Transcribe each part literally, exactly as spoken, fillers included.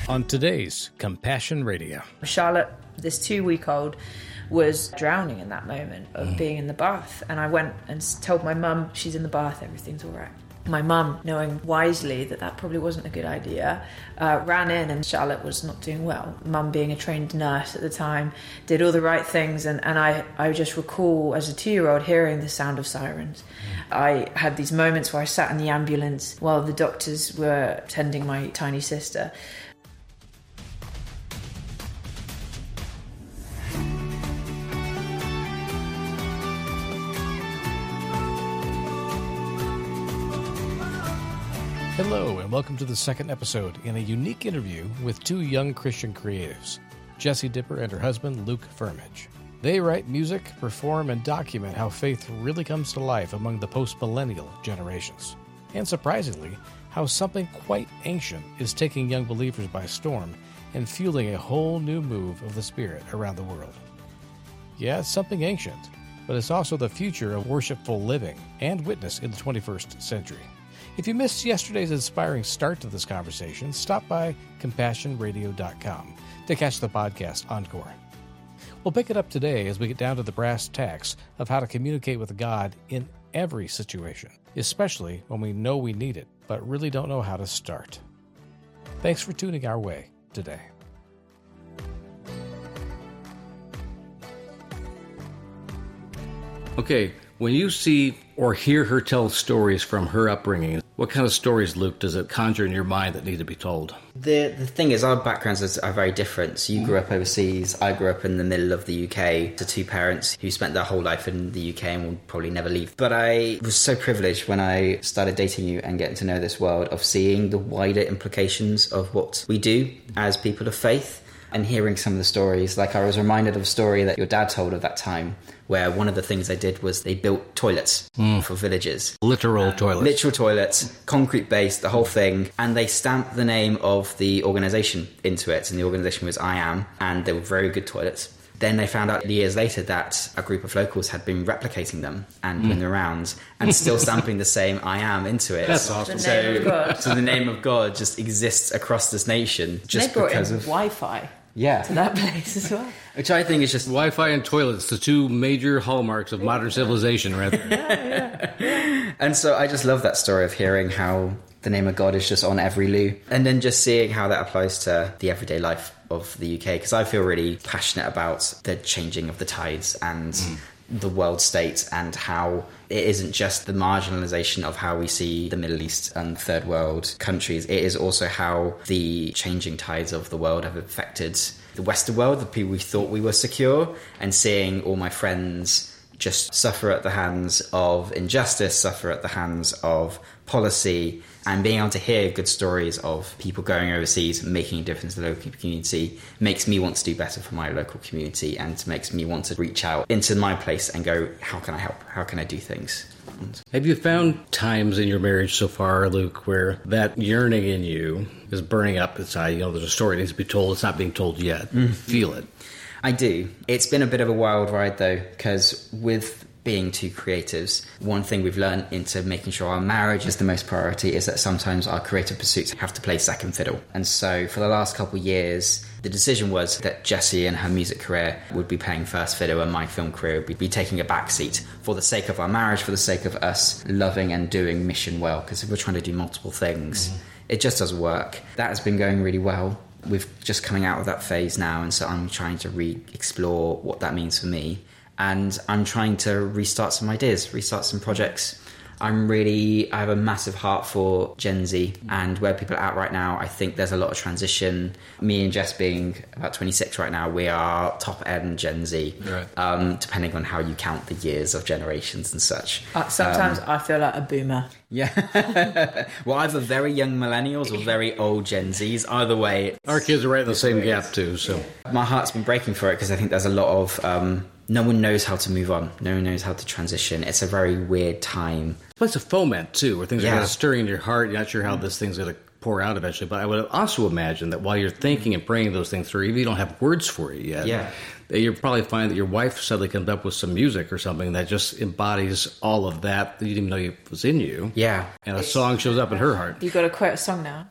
On today's Compassion Radio. Charlotte, this two-week-old, was drowning in that moment of mm. being in the bath. And I went and told my mum, she's in the bath, everything's all right. My mum, knowing wisely that that probably wasn't a good idea, uh, ran in, and Charlotte was not doing well. Mum, being a trained nurse at the time, did all the right things, and, and I, I just recall as a two-year-old hearing the sound of sirens. Mm. I had these moments where I sat in the ambulance while the doctors were tending my tiny sister. Hello, and welcome to the second episode in a unique interview with two young Christian creatives, Jessie Dipper and her husband, Luke Firmage. They write music, perform, and document how faith really comes to life among the post-millennial generations. And surprisingly, how something quite ancient is taking young believers by storm and fueling a whole new move of the Spirit around the world. Yeah, it's something ancient, but it's also the future of worshipful living and witness in the twenty-first century. If you missed yesterday's inspiring start to this conversation, stop by compassion radio dot com to catch the podcast encore. We'll pick it up today as we get down to the brass tacks of how to communicate with God in every situation, especially when we know we need it, but really don't know how to start. Thanks for tuning our way today. Okay, when you see or hear her tell stories from her upbringing, what kind of stories, Luke, does it conjure in your mind that need to be told? The the thing is, our backgrounds are very different. So you grew up overseas, I grew up in the middle of the U K to two parents who spent their whole life in the U K and will probably never leave. But I was so privileged when I started dating you and getting to know this world of seeing the wider implications of what we do as people of faith. And hearing some of the stories, like I was reminded of a story that your dad told of that time, where one of the things they did was they built toilets mm. for villages. Literal um, toilets. Literal toilets, concrete base, the whole thing. And they stamped the name of the organisation into it. And the organisation was I Am. And they were very good toilets. Then they found out years later that a group of locals had been replicating them and doing mm. the rounds and still stamping the same I Am into it. That's awesome. The name so, of God. so the name of God just exists across this nation just they brought because in of Wi-Fi. Yeah. To that place as well. Which I think is just... Wi-Fi and toilets, the two major hallmarks of yeah. modern civilization, right there. yeah, yeah. And so I just love that story of hearing how the name of God is just on every loo. And then just seeing how that applies to the everyday life of the U K. Because I feel really passionate about the changing of the tides and... Mm. the world state and how it isn't just the marginalization of how we see the Middle East and third world countries. It is also how the changing tides of the world have affected the Western world, the people we thought we were secure, and seeing all my friends just suffer at the hands of injustice, suffer at the hands of policy, and being able to hear good stories of people going overseas and making a difference in the local community makes me want to do better for my local community and makes me want to reach out into my place and go, how can I help? How can I do things? Have you found times in your marriage so far, Luke, where that yearning in you is burning up inside? You know, there's a story that needs to be told. It's not being told yet. Mm-hmm. Feel it. I do. It's been a bit of a wild ride, though, because with being two creatives, one thing we've learned into making sure our marriage is the most priority is that sometimes our creative pursuits have to play second fiddle. And so for the last couple of years, the decision was that Jessie and her music career would be playing first fiddle and my film career would be taking a back seat for the sake of our marriage, for the sake of us loving and doing mission well. Because if we're trying to do multiple things, mm-hmm. it just doesn't work. That has been going really well. We're just coming out of that phase now, and so I'm trying to re-explore what that means for me. And I'm trying to restart some ideas, restart some projects. I'm really, I have a massive heart for Gen Z and where people are at right now. I think there's a lot of transition. Me and Jess being about twenty-six right now, we are top end Gen Z, right. um, depending on how you count the years of generations and such. Uh, sometimes um, I feel like a boomer. Yeah. Well, either very young millennials or very old Gen Zs. Either way. Our kids are right in the same gap too. So my heart's been breaking for it because I think there's a lot of... Um, no one knows how to move on. No one knows how to transition. It's a very weird time. Plus a foment, too, where things yeah. are kind of stirring in your heart. You're not sure how this thing's going to pour out eventually. But I would also imagine that while you're thinking and praying those things through, even if you don't have words for it yet, yeah. You'll probably find that your wife suddenly comes up with some music or something that just embodies all of that that you didn't even know was in you. Yeah. And a song shows up in her heart. You've got to quote a song now.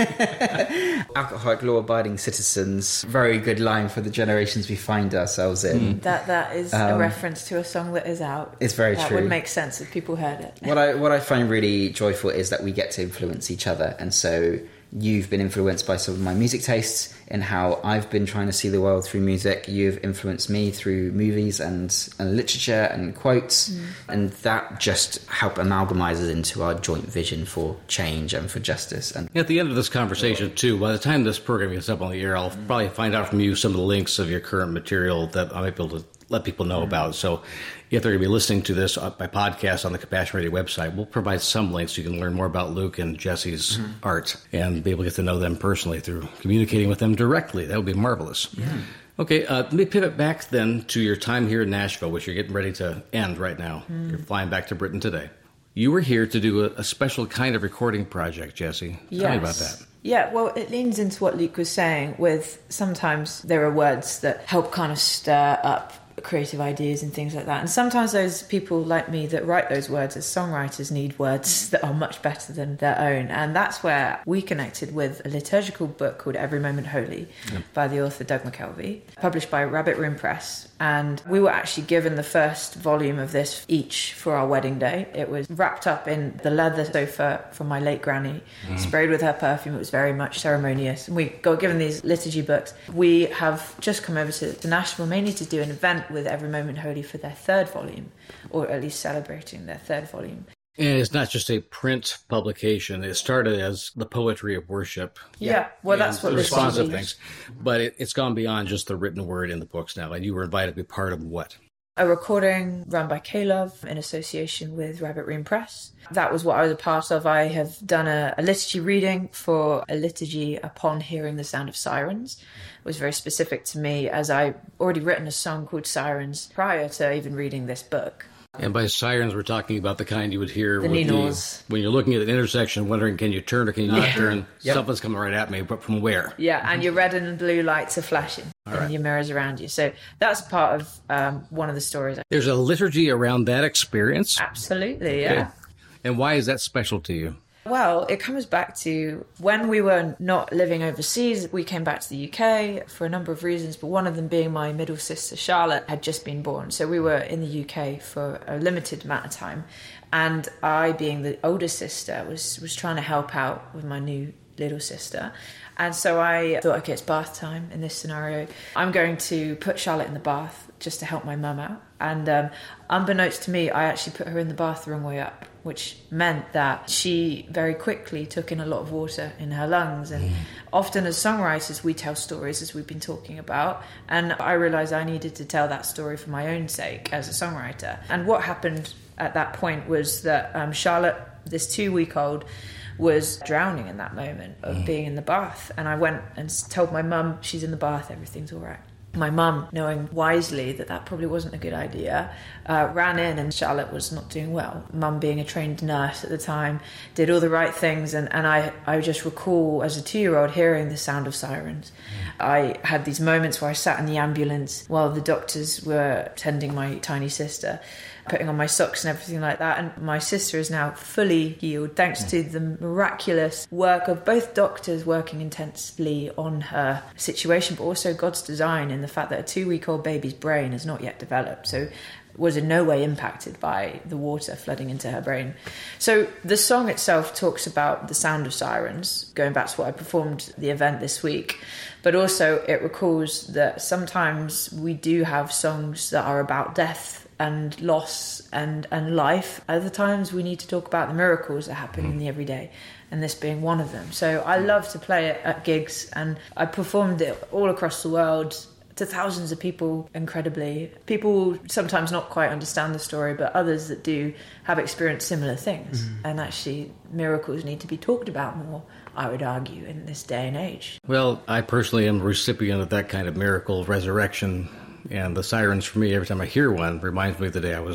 Alcoholic, law-abiding citizens. Very good line for the generations we find ourselves in. Mm. That That is um, a reference to a song that is out. It's very that true. That would make sense if people heard it. What I, what I find really joyful is that we get to influence each other. And so you've been influenced by some of my music tastes and how I've been trying to see the world through music. You've influenced me through movies and, and literature and quotes. Mm. And that just help amalgamizes into our joint vision for change and for justice. And at the end of this conversation, too, by the time this program gets up on the air, I'll mm. probably find out from you some of the links of your current material that I might be able to let people know mm. about. So if they're going to be listening to this by podcast on the Compassion Radio website, we'll provide some links so you can learn more about Luke and Jesse's mm-hmm. art and be able to get to know them personally through communicating with them directly. That would be marvelous. Yeah. Okay, uh, let me pivot back then to your time here in Nashville, which you're getting ready to end right now. Mm. You're flying back to Britain today. You were here to do a, a special kind of recording project, Jesse. Tell yes. me about that. Yeah, well, it leans into what Luke was saying with sometimes there are words that help kind of stir up creative ideas and things like that. And sometimes those people like me that write those words as songwriters need words that are much better than their own. And that's where we connected with a liturgical book called Every Moment Holy yeah. by the author Doug McKelvey, published by Rabbit Room Press. And we were actually given the first volume of this each for our wedding day. It was wrapped up in the leather sofa from my late granny, mm. sprayed with her perfume. It was very much ceremonious. And we got given these liturgy books. We have just come over to, to Nashville mainly to do an event with Every Moment Holy for their third volume, or at least celebrating their third volume. And it's not just a print publication. It started as the poetry of worship. Yeah, well, that's what this responsive things. But it, it's gone beyond just the written word in the books now. And you were invited to be part of what? A recording run by K-Love in association with Rabbit Room Press. That was what I was a part of. I have done a, a liturgy reading for a liturgy upon hearing the sound of sirens. It was very specific to me as I already written a song called Sirens prior to even reading this book. And by sirens, we're talking about the kind you would hear the with the, when you're looking at an intersection, wondering, can you turn or can you not yeah. turn? Yep. Something's coming right at me, but from where? Yeah, and your red and blue lights are flashing All in right. your mirrors around you. So that's part of um, one of the stories. There's a liturgy around that experience? Absolutely, yeah. Okay. And why is that special to you? Well, it comes back to when we were not living overseas, we came back to the U K for a number of reasons, but one of them being my middle sister, Charlotte, had just been born. So we were in the U K for a limited amount of time. And I, being the older sister, was, was trying to help out with my new little sister. And so I thought, okay, it's bath time in this scenario. I'm going to put Charlotte in the bath just to help my mum out. And um, unbeknownst to me, I actually put her in the bath the wrong way up, which meant that she very quickly took in a lot of water in her lungs. And mm. often as songwriters, we tell stories, as we've been talking about. And I realised I needed to tell that story for my own sake as a songwriter. And what happened at that point was that um, Charlotte, this two-week-old, was drowning in that moment of mm. being in the bath. And I went and told my mum, she's in the bath, everything's all right. My mum, knowing wisely that that probably wasn't a good idea, uh, ran in, and Charlotte was not doing well. Mum, being a trained nurse at the time, did all the right things, and, and I, I just recall as a two-year-old hearing the sound of sirens. Mm. I had these moments where I sat in the ambulance while the doctors were tending my tiny sister, putting on my socks and everything like that. And my sister is now fully healed thanks to the miraculous work of both doctors working intensely on her situation, but also God's design in the fact that a two-week-old baby's brain has not yet developed. So was in no way impacted by the water flooding into her brain. So the song itself talks about the sound of sirens, going back to what I performed at the event this week, but also it recalls that sometimes we do have songs that are about death and loss and, and life. Other times we need to talk about the miracles that happen in the everyday, and this being one of them. So I love to play it at gigs, and I performed it all across the world to thousands of people, incredibly. People sometimes not quite understand the story, but others that do have experienced similar things. Mm. And actually, miracles need to be talked about more, I would argue, in this day and age. Well, I personally am a recipient of that kind of miracle, resurrection, and the sirens for me, every time I hear one, reminds me of the day I was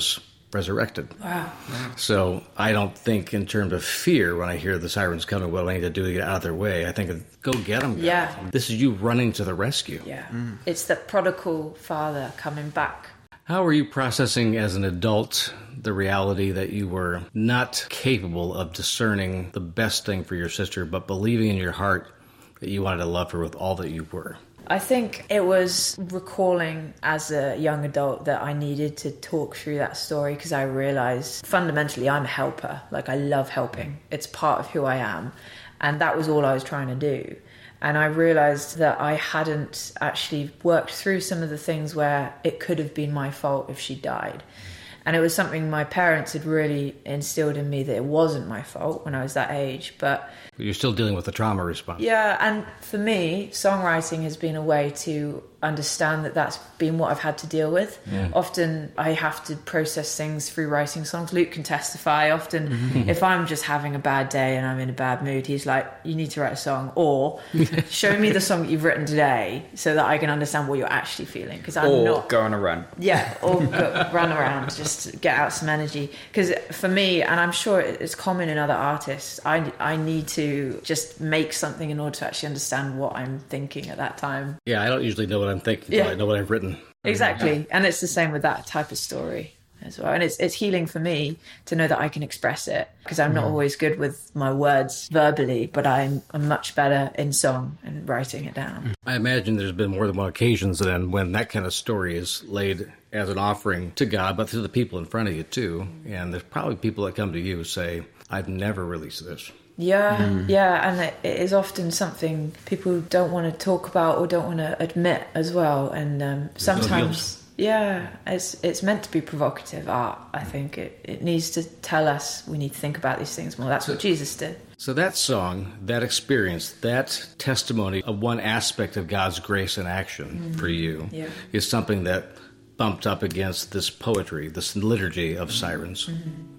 resurrected. Wow. So I don't think in terms of fear when I hear the sirens coming, what do I need to do to get out of their way? I think, go get them, guys. Yeah. This is you running to the rescue. Yeah. Mm. It's the prodigal father coming back. How are you processing as an adult the reality that you were not capable of discerning the best thing for your sister, but believing in your heart that you wanted to love her with all that you were? I think it was recalling as a young adult that I needed to talk through that story because I realized fundamentally I'm a helper. Like, I love helping. It's part of who I am. And that was all I was trying to do. And I realized that I hadn't actually worked through some of the things where it could have been my fault if she died. And it was something my parents had really instilled in me, that it wasn't my fault when I was that age. But you're still dealing with the trauma response. Yeah, and for me, songwriting has been a way to understand that that's been what I've had to deal with. Yeah. Often I have to process things through writing songs. Luke can testify. Often mm-hmm. if I'm just having a bad day and I'm in a bad mood, he's like, you need to write a song, or show me the song that you've written today so that I can understand what you're actually feeling. Because I'm or not go on a run. Yeah, or go, run around, just get out some energy. Because for me, and I'm sure it's common in other artists, I, I need to just make something in order to actually understand what I'm thinking at that time. Yeah, I don't usually know what I'm thinking, yeah. but I know what I've written. Exactly. And it's the same with that type of story as well. And it's it's healing for me to know that I can express it, because I'm not always good with my words verbally, but I'm, I'm much better in song and writing it down. I imagine there's been more than one occasions then when that kind of story is laid as an offering to God, but to the people in front of you too. And there's probably people that come to you say, I've never released this. Yeah, mm. yeah, and it, it is often something people don't want to talk about or don't want to admit as well. And um, sometimes, no yeah, it's it's meant to be provocative art. I think it, it needs to tell us we need to think about these things more. That's what Jesus did. So that song, that experience, that testimony of one aspect of God's grace in action mm. for you yeah. is something that bumped up against this poetry, this liturgy of sirens. Mm-hmm.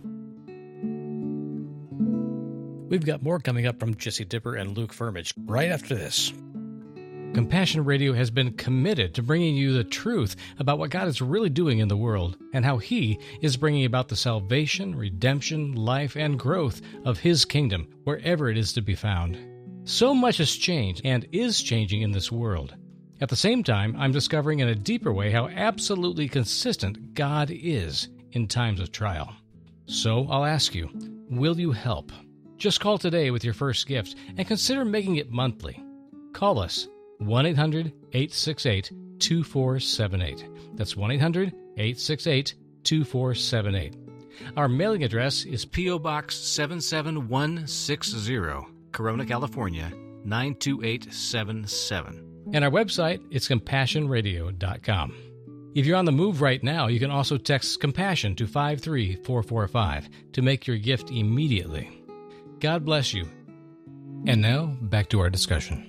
We've got more coming up from Jesse Dipper and Luke Firmage right after this. Compassion Radio has been committed to bringing you the truth about what God is really doing in the world and how He is bringing about the salvation, redemption, life, and growth of His kingdom wherever it is to be found. So much has changed and is changing in this world. At the same time, I'm discovering in a deeper way how absolutely consistent God is in times of trial. So I'll ask you, will you help? Just call today with your first gift and consider making it monthly. Call us, one eight hundred eight six eight two four seven eight. That's one eight hundred eight six eight two four seven eight. Our mailing address is P O. Box seven seven one six zero, Corona, California, nine two eight seven seven. And our website is compassion radio dot com. If you're on the move right now, you can also text COMPASSION to five three four four five to make your gift immediately. God bless you. And now, back to our discussion.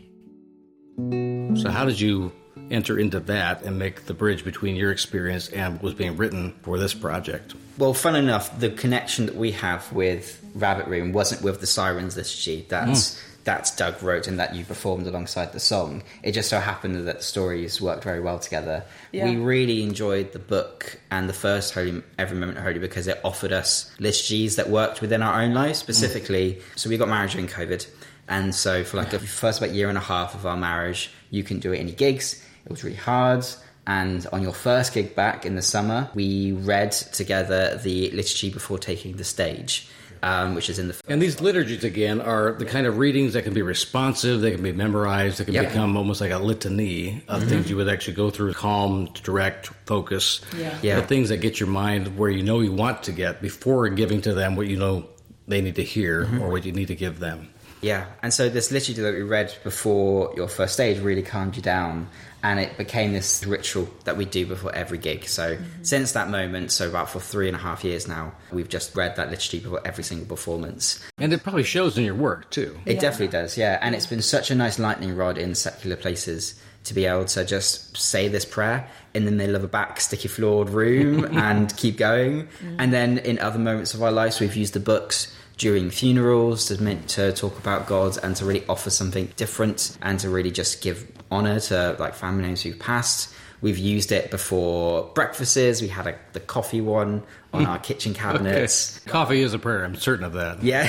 So how did you enter into that and make the bridge between your experience and what was being written for this project? Well, fun enough, the connection that we have with Rabbit Room wasn't with the Sirens liturgy. That's mm. that's Doug wrote and that you performed alongside the song. It just so happened that the stories worked very well together. Yeah. We really enjoyed the book and the first Holy Every Moment Holy because it offered us liturgies that worked within our own lives specifically. Mm. So we got married during COVID. And so for like the first about year and a half of our marriage, you couldn't do any gigs. It was really hard. And on your first gig back in the summer, we read together the liturgy before taking the stage, um, which is in the... And these liturgies, again, are the kind of readings that can be responsive, they can be memorized, they can yep. become almost like a litany of mm-hmm. things you would actually go through, calm, direct, focus. Yeah. Yeah. The things that get your mind where you know you want to get before giving to them what you know they need to hear mm-hmm. or what you need to give them. Yeah, and so this liturgy that we read before your first stage really calmed you down, and it became this ritual that we do before every gig. So mm-hmm. since that moment, so about for three and a half years now, we've just read that liturgy before every single performance. And it probably shows in your work, too. It yeah. definitely does, yeah. And it's been such a nice lightning rod in secular places to be able to just say this prayer in the middle of a back sticky floored room and keep going. Mm-hmm. And then in other moments of our lives, we've used the books during funerals to, meant to talk about God and to really offer something different and to really just give honour to like family names who've passed. We've used it before breakfasts. We had a, the coffee one on our kitchen cabinets. Okay. Coffee is a prayer. I'm certain of that. Yeah.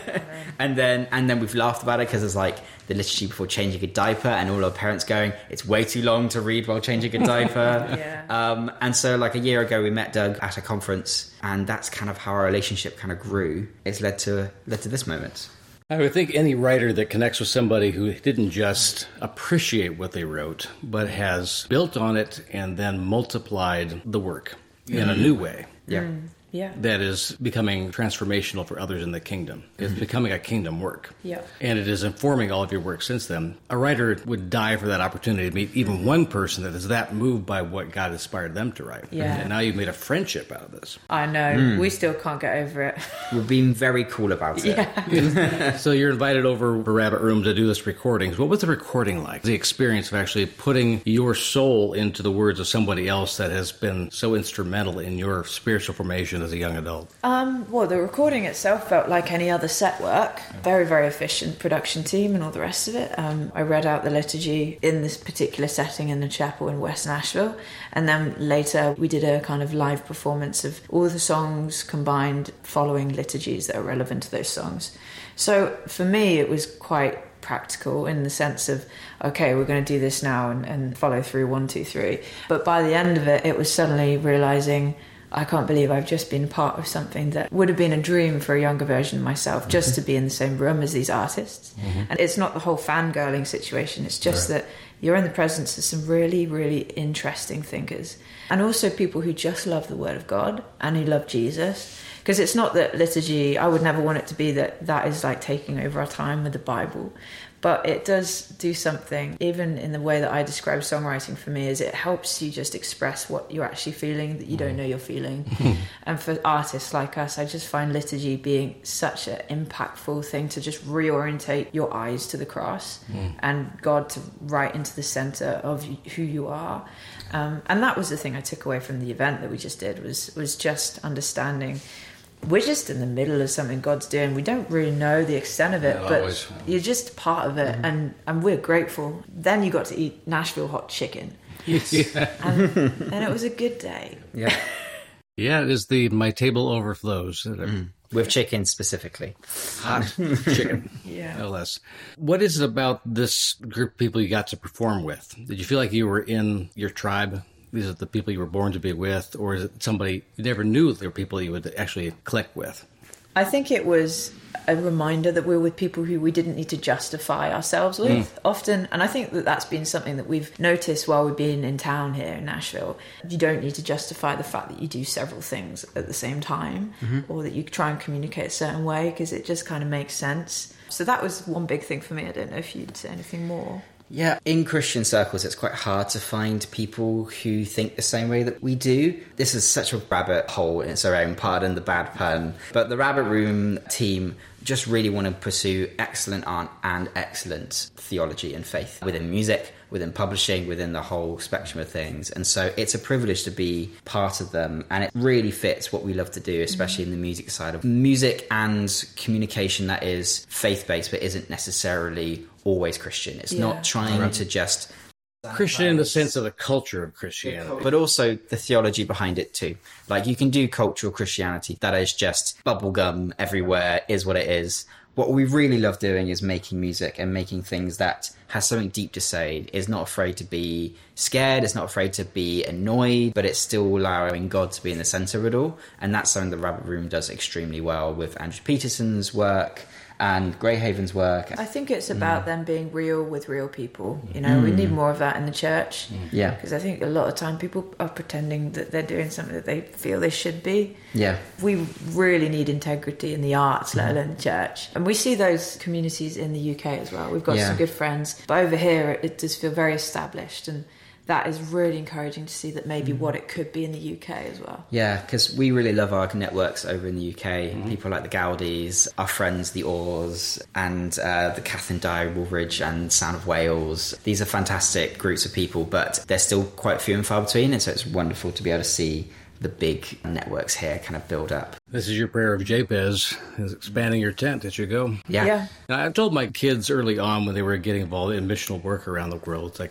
and then and then we've laughed about it because it's like the liturgy before changing a diaper, and all our parents going, it's way too long to read while changing a diaper. yeah. Um, and so like a year ago, we met Doug at a conference, and that's kind of how our relationship kind of grew. It's led to led to this moment. I would think any writer that connects with somebody who didn't just appreciate what they wrote, but has built on it and then multiplied the work in a new way. Yeah. Mm. Yeah. That is becoming transformational for others in the kingdom. It's mm-hmm. becoming a kingdom work. Yeah. And it is informing all of your work since then. A writer would die for that opportunity to meet even one person that is that moved by what God inspired them to write. Yeah. And now you've made a friendship out of this. I know. Mm. We still can't get over it. We've been very cool about it. Yeah. So you're invited over for Rabbit Room to do this recording. What was the recording like? The experience of actually putting your soul into the words of somebody else that has been so instrumental in your spiritual formation as a young adult? Um, well, the recording itself felt like any other set work. Very, very efficient production team and all the rest of it. Um, I read out the liturgy in this particular setting in the chapel in West Nashville. And then later we did a kind of live performance of all the songs combined following liturgies that are relevant to those songs. So for me, it was quite practical in the sense of, okay, we're going to do this now and, and follow through one, two, three. But by the end of it, it was suddenly realising, I can't believe I've just been part of something that would have been a dream for a younger version of myself, just to be in the same room as these artists. Mm-hmm. And it's not the whole fangirling situation. It's just right. that you're in the presence of some really, really interesting thinkers. And also people who just love the Word of God and who love Jesus. Because it's not that liturgy, I would never want it to be that that is like taking over our time with the Bible. But it does do something, even in the way that I describe songwriting for me, is it helps you just express what you're actually feeling that you don't know you're feeling. And for artists like us, I just find liturgy being such an impactful thing to just reorientate your eyes to the cross mm. and God to right into the centre of who you are. Um, and that was the thing I took away from the event that we just did, was was just understanding we're just in the middle of something God's doing. We don't really know the extent of it, yeah, but always. You're just part of it, mm-hmm. and, and we're grateful. Then you got to eat Nashville hot chicken. Yeah. And, and it was a good day. Yeah. Yeah, it is the My Table Overflows. Mm. With chicken specifically. Hot chicken. Yeah. No less. What is it about this group of people you got to perform with? Did you feel like you were in your tribe? These are the people you were born to be with, or is it somebody you never knew there were people you would actually click with? I think it was a reminder that we're with people who we didn't need to justify ourselves with mm. often. And I think that that's been something that we've noticed while we've been in town here in Nashville. You don't need to justify the fact that you do several things at the same time mm-hmm. or that you try and communicate a certain way, because it just kind of makes sense. So that was one big thing for me. I don't know if you'd say anything more. Yeah, in Christian circles, it's quite hard to find people who think the same way that we do. This is such a rabbit hole in its own, pardon the bad pun. But the Rabbit Room team just really want to pursue excellent art and excellent theology and faith within music, within publishing, within the whole spectrum of things. And so it's a privilege to be part of them. And it really fits what we love to do, especially mm-hmm. in the music side of music and communication that is faith-based, but isn't necessarily always Christian. It's yeah. not trying right. to just... Christian in the sense of the culture of Christianity. But also the theology behind it too. Like, you can do cultural Christianity that is just bubblegum everywhere, is what it is. What we really love doing is making music and making things that has something deep to say, is not afraid to be scared, it's not afraid to be annoyed, but it's still allowing God to be in the centre of it all. And that's something the Rabbit Room does extremely well with Andrew Peterson's work and Greyhaven's work. I think it's about mm. them being real with real people. You know, mm. we need more of that in the church. Yeah. Because I think a lot of time people are pretending that they're doing something that they feel they should be. Yeah. We really need integrity in the arts, let alone the church. And we see those communities in the U K as well. We've got yeah. some good friends. But over here, it does feel very established, and that is really encouraging to see that maybe mm. what it could be in the U K as well. Yeah, because we really love our networks over in the U K. Mm-hmm. People like the Gowdies, our friends, the Oars, and uh, the Catherine Dye, Woolridge, and Sound of Wales. These are fantastic groups of people, but they're still quite few and far between, and so it's wonderful to be able to see the big networks here kind of build up. This is your prayer of Jabez, is expanding your tent as you go. Yeah. yeah. Now, I told my kids early on when they were getting involved in missional work around the world, it's like,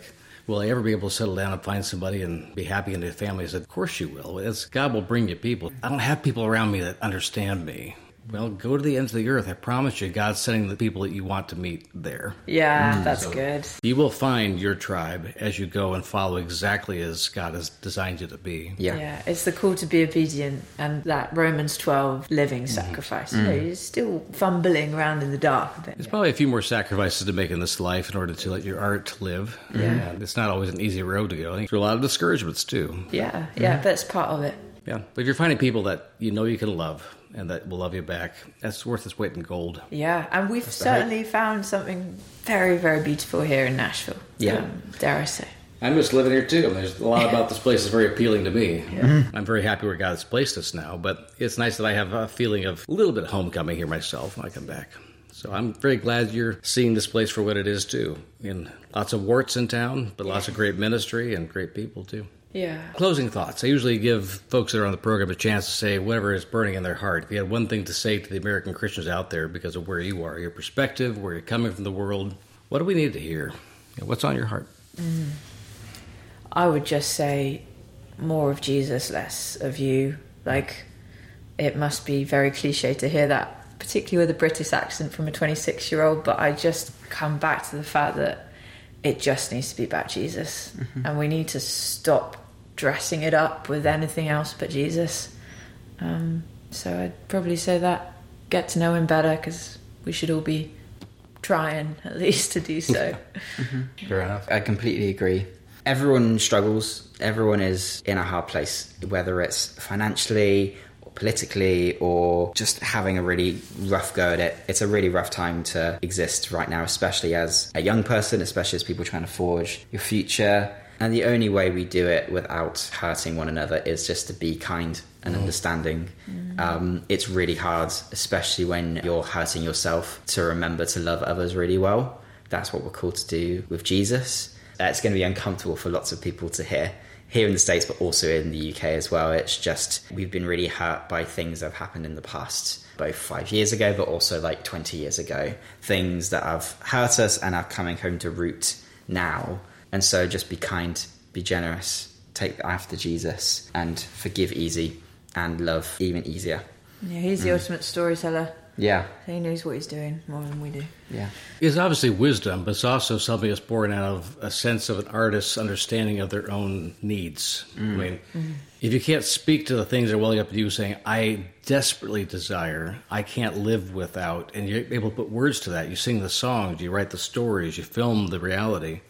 will I ever be able to settle down and find somebody and be happy in their family? I said, of course you will. It's, God will bring you people. I don't have people around me that understand me. Well, go to the ends of the earth. I promise you, God's sending the people that you want to meet there. Yeah, mm. that's so good. You will find your tribe as you go and follow exactly as God has designed you to be. Yeah, yeah. It's the call to be obedient and that Romans twelve living sacrifice. Mm. You know, you're still fumbling around in the dark a bit. There's probably a few more sacrifices to make in this life in order to let your art live. Yeah. And it's not always an easy road to go. I think there are a lot of discouragements, too. Yeah, yeah, mm. that's part of it. Yeah, but if you're finding people that you know you can love and that will love you back, that's worth its weight in gold. Yeah, and we've that's certainly found something very, very beautiful here in Nashville. Yeah. Um, dare I say. I'm just living here too. There's a lot about this place that's very appealing to me. Yeah. Mm-hmm. I'm very happy where God's placed us now, but it's nice that I have a feeling of a little bit of homecoming here myself when I come back. So I'm very glad you're seeing this place for what it is too. And lots of warts in town, but lots of great ministry and great people too. Yeah. Closing thoughts. I usually give folks that are on the program a chance to say whatever is burning in their heart. If you had one thing to say to the American Christians out there because of where you are, your perspective, where you're coming from the world, what do we need to hear? What's on your heart? Mm. I would just say more of Jesus, less of you. Like, it must be very cliche to hear that, particularly with a British accent from a twenty-six-year-old, but I just come back to the fact that it just needs to be about Jesus. Mm-hmm. And we need to stop dressing it up with anything else but Jesus. Um, so I'd probably say that. Get to know him better, because we should all be trying, at least, to do so. Mm-hmm. Fair enough. I completely agree. Everyone struggles. Everyone is in a hard place, whether it's financially or politically or just having a really rough go at it. It's a really rough time to exist right now, especially as a young person, especially as people trying to forge your future. And the only way we do it without hurting one another is just to be kind and mm. understanding. Mm. Um, it's really hard, especially when you're hurting yourself, to remember to love others really well. That's what we're called to do with Jesus. Uh, it's going to be uncomfortable for lots of people to hear, here in the States, but also in the U K as well. It's just, we've been really hurt by things that have happened in the past, both five years ago, but also like twenty years ago. Things that have hurt us and are coming home to root now. And so just be kind, be generous, take after Jesus, and forgive easy and love even easier. Yeah, he's the mm. ultimate storyteller. Yeah. He knows what he's doing more than we do. Yeah. It's obviously wisdom, but it's also something that's born out of a sense of an artist's understanding of their own needs. Mm. I mean, mm. if you can't speak to the things that are welling up to you saying, I desperately desire, I can't live without, and you're able to put words to that. You sing the songs, you write the stories, you film the reality.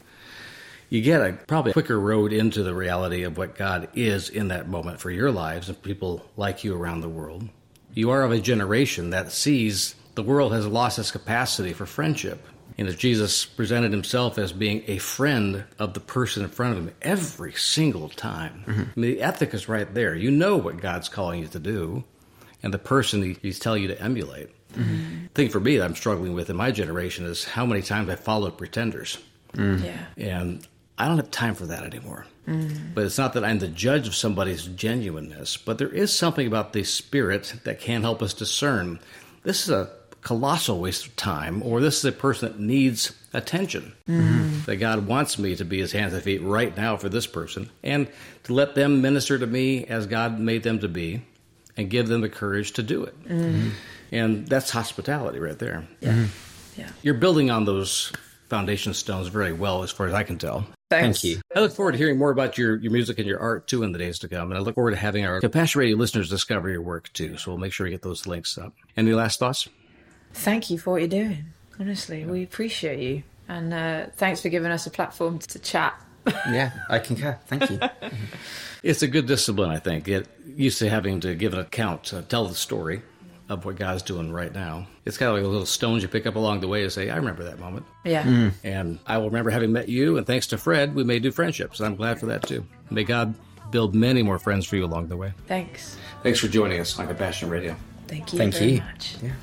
You get a probably a quicker road into the reality of what God is in that moment for your lives and people like you around the world. You are of a generation that sees the world has lost its capacity for friendship. And as Jesus presented himself as being a friend of the person in front of him every single time. Mm-hmm. I mean, the ethic is right there. You know what God's calling you to do and the person he's telling you to emulate. Mm-hmm. The thing for me that I'm struggling with in my generation is how many times I followed pretenders. Mm. Yeah. And I don't have time for that anymore. Mm. But it's not that I'm the judge of somebody's genuineness, but there is something about the spirit that can help us discern this is a colossal waste of time, or this is a person that needs attention. Mm. That God wants me to be his hands and feet right now for this person, and to let them minister to me as God made them to be, and give them the courage to do it. Mm. And that's hospitality right there. Yeah. Mm. Yeah. You're building on those foundation stones very well, as far as I can tell. Thanks. Thank you. I look forward to hearing more about your, your music and your art, too, in the days to come. And I look forward to having our Compassion Radio listeners discover your work, too. So we'll make sure we get those links up. Any last thoughts? Thank you for what you're doing. Honestly, we appreciate you. And uh, thanks for giving us a platform to chat. Yeah, I concur. Thank you. It's a good discipline, I think. Get used to having to give an account, uh, tell the story of what God's doing right now. It's kind of like little stones you pick up along the way to say, I remember that moment. Yeah. Mm. And I will remember having met you, and thanks to Fred, we may do friendships. And I'm glad for that, too. May God build many more friends for you along the way. Thanks. Thanks for joining us on Compassion Radio. Thank you Thank very you. much. Yeah.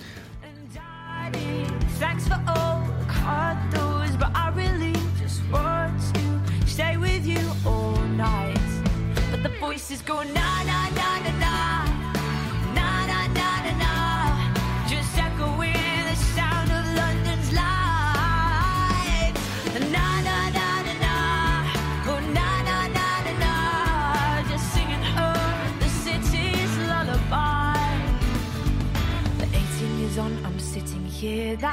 Thanks for all the hard doors, but I really just want to stay with you all night. But the voices go na na na na na, na na na na na, just echoing the sound of London's lights. Na na na na na,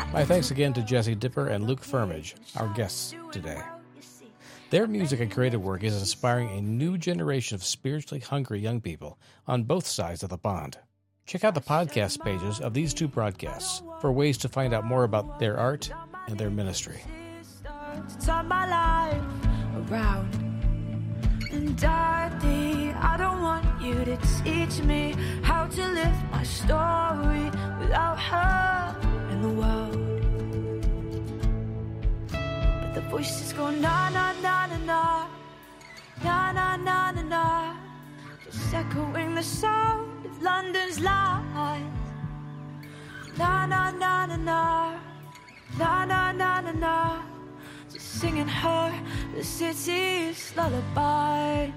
My thanks again to Jesse Dipper and Luke Firmage, our guests today. Their music and creative work is inspiring a new generation of spiritually hungry young people on both sides of the pond. Check out the podcast pages of these two broadcasts for ways to find out more about their art and their ministry. Turn my life around. And Daddy, I don't want you to teach me how to live my story without her in the world. But the voices go na na na na na, na na na na na, just echoing the sound of London's lies. Na na na na na, na na na na na, just singing her the city's lullaby.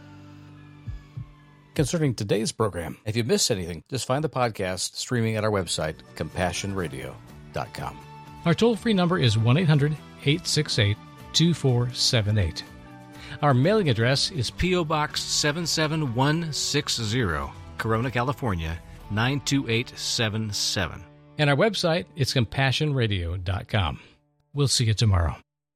Concerning today's program, if you missed anything, just find the podcast streaming at our website, compassion radio dot com. Our toll-free number is one eight hundred eight six eight two four seven eight. Our mailing address is P O. Box seven seven one six zero, Corona, California, nine two eight seven seven. And our website is compassion radio dot com. We'll see you tomorrow.